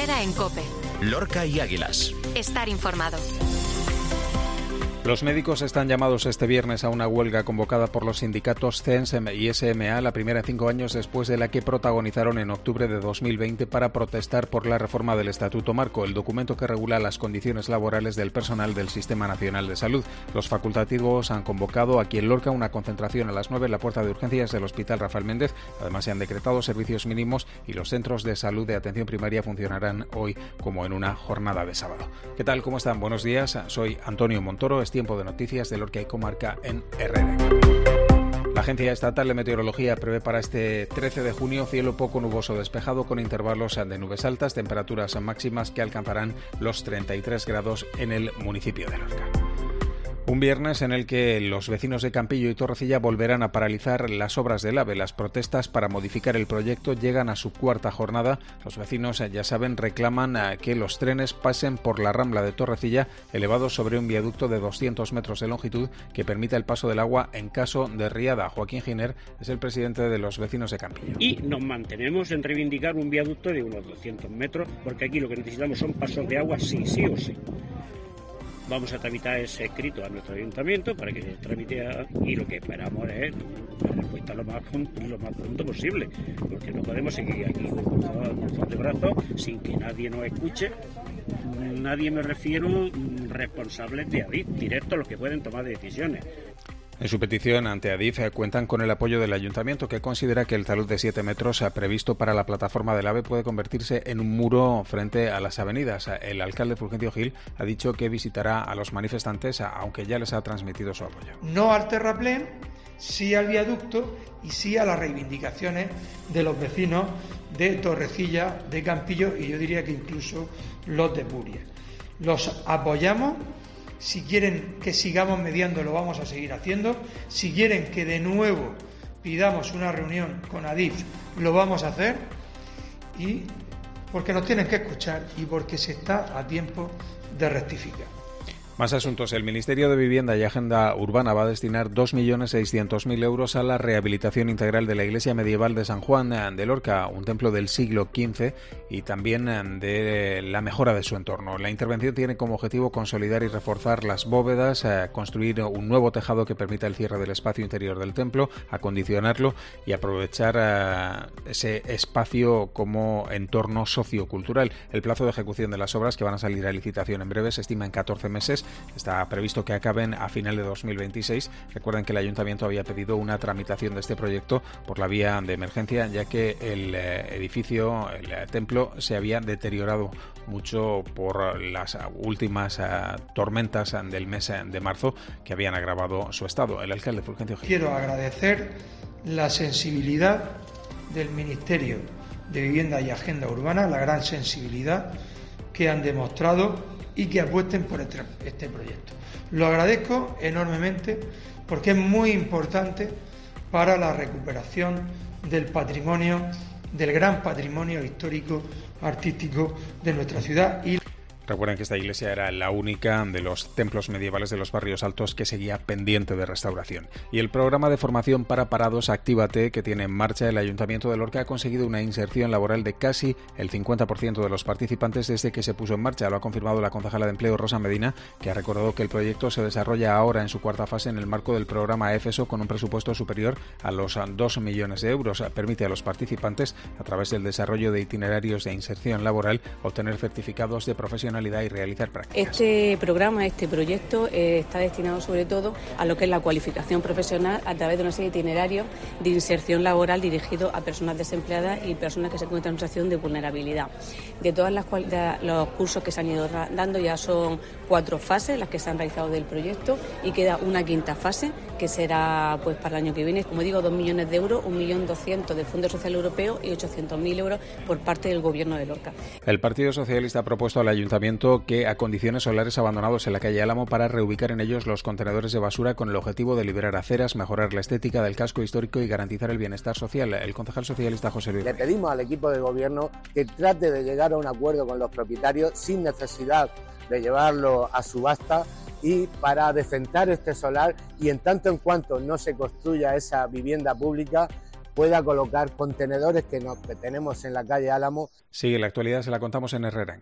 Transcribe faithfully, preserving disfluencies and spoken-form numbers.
Herrera en COPE. Lorca y Águilas. Estar informado. Los médicos están llamados este viernes a una huelga convocada por los sindicatos C E N S y S M A, la primera en cinco años después de la que protagonizaron en octubre de dos mil veinte para protestar por la reforma del Estatuto Marco, el documento que regula las condiciones laborales del personal del Sistema Nacional de Salud. Los facultativos han convocado aquí en Lorca una concentración a las nueve en la puerta de urgencias del Hospital Rafael Méndez. Además, se han decretado servicios mínimos y los centros de salud de atención primaria funcionarán hoy como en una jornada de sábado. ¿Qué tal? ¿Cómo están? Buenos días. Soy Antonio Montoro. Tiempo de noticias de Lorca y comarca en Herrera. La Agencia Estatal de Meteorología prevé para este trece de junio cielo poco nuboso despejado con intervalos de nubes altas, temperaturas máximas que alcanzarán los treinta y tres grados en el municipio de Lorca. Un viernes en el que los vecinos de Campillo y Torrecilla volverán a paralizar las obras del AVE. Las protestas para modificar el proyecto llegan a su cuarta jornada. Los vecinos, ya saben, reclaman que los trenes pasen por la Rambla de Torrecilla, elevados sobre un viaducto de doscientos metros de longitud que permita el paso del agua en caso de riada. Joaquín Giner es el presidente de los vecinos de Campillo. Y nos mantenemos en reivindicar un viaducto de unos doscientos metros, porque aquí lo que necesitamos son pasos de agua sí, sí o sí. Vamos a tramitar ese escrito a nuestro ayuntamiento para que se tramite a, y lo que esperamos es una respuesta lo más, lo más pronto posible, porque no podemos seguir aquí cruzados de brazos sin que nadie nos escuche. Nadie, me refiero, responsables de Adif, directos los que pueden tomar decisiones. En su petición ante Adif cuentan con el apoyo del Ayuntamiento, que considera que el talud de siete metros previsto para la plataforma del AVE puede convertirse en un muro frente a las avenidas. El alcalde Fulgencio Gil ha dicho que visitará a los manifestantes, aunque ya les ha transmitido su apoyo. No al terraplén, sí al viaducto y sí a las reivindicaciones de los vecinos de Torrecilla, de Campillo y yo diría que incluso los de Puria. Los apoyamos. Si quieren que sigamos mediando, lo vamos a seguir haciendo. Si quieren que de nuevo pidamos una reunión con Adif, lo vamos a hacer. Y porque nos tienen que escuchar y porque se está a tiempo de rectificar. Más asuntos. El Ministerio de Vivienda y Agenda Urbana va a destinar dos millones seiscientos mil euros a la rehabilitación integral de la iglesia medieval de San Juan de Lorca, un templo del siglo quince, y también de la mejora de su entorno. La intervención tiene como objetivo consolidar y reforzar las bóvedas, construir un nuevo tejado que permita el cierre del espacio interior del templo, acondicionarlo y aprovechar ese espacio como entorno sociocultural. El plazo de ejecución de las obras, que van a salir a licitación en breve, se estima en catorce meses. Está previsto que acaben a final de dos mil veintiséis. Recuerden que el Ayuntamiento había pedido una tramitación de este proyecto por la vía de emergencia, ya que el eh, edificio, el eh, templo, se había deteriorado mucho por las últimas eh, tormentas del mes de marzo que habían agravado su estado. El alcalde Fulgencio Gil. Quiero agradecer la sensibilidad del Ministerio de Vivienda y Agenda Urbana, la gran sensibilidad que han demostrado y que apuesten por este, este proyecto. Lo agradezco enormemente porque es muy importante para la recuperación del patrimonio, del gran patrimonio histórico, artístico de nuestra ciudad. Y Recuerden que esta iglesia era la única de los templos medievales de los barrios altos que seguía pendiente de restauración. Y el programa de formación para parados Actívate, que tiene en marcha el Ayuntamiento de Lorca, ha conseguido una inserción laboral de casi el cincuenta por ciento de los participantes desde que se puso en marcha. Lo ha confirmado la concejala de Empleo, Rosa Medina, que ha recordado que el proyecto se desarrolla ahora en su cuarta fase en el marco del programa EFESO con un presupuesto superior a los dos millones de euros. Permite a los participantes, a través del desarrollo de itinerarios de inserción laboral, obtener certificados de profesionalidad y realizar prácticas. Este programa, este proyecto eh, está destinado sobre todo a lo que es la cualificación profesional a través de una serie de itinerarios de inserción laboral dirigidos a personas desempleadas y personas que se encuentran en una situación de vulnerabilidad. De todas las cual, de los cursos que se han ido dando, ya son cuatro fases las que se han realizado del proyecto y queda una quinta fase que será pues para el año que viene, como digo, dos millones de euros, un millón doscientos del Fondo Social Europeo y ochocientos mil euros por parte del Gobierno de Lorca. El Partido Socialista ha propuesto al Ayuntamiento que acondicione solares abandonados en la calle Álamo para reubicar en ellos los contenedores de basura con el objetivo de liberar aceras, mejorar la estética del casco histórico y garantizar el bienestar social. El concejal socialista José Luis. Le pedimos al equipo de gobierno que trate de llegar a un acuerdo con los propietarios sin necesidad de llevarlo a subasta y para decentar este solar, y en tanto en cuanto no se construya esa vivienda pública, pueda colocar contenedores que, nos, que tenemos en la calle Álamo. Sí, la actualidad se la contamos en Herrera.